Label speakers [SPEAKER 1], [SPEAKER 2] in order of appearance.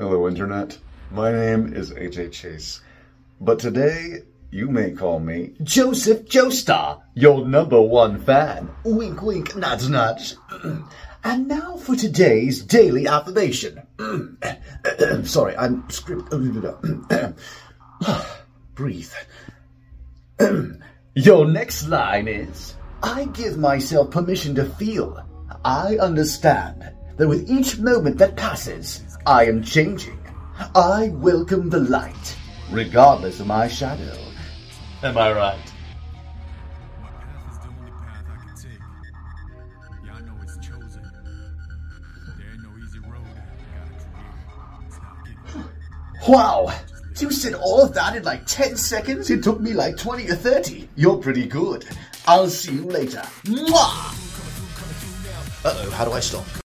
[SPEAKER 1] Hello, Internet. My name is AJ Chase, but today you may call me
[SPEAKER 2] Joseph Joestar, your #1 fan. Wink, wink, nudge, nudge. And now for today's daily affirmation. Sorry, I'm breathe. Your next line is, I give myself permission to feel. I understand that with each moment that passes, I am changing. I welcome the light, regardless of my shadow. Am I right?
[SPEAKER 3] My path is the only path I can take. Yeah, I know it's chosen. There ain't no easy road. Gotta create. It's not getting.
[SPEAKER 2] Wow! You said all of that in like 10 seconds? It took me like 20 or 30. You're pretty good. I'll see you later. Mwah! Uh-oh, how do I stop?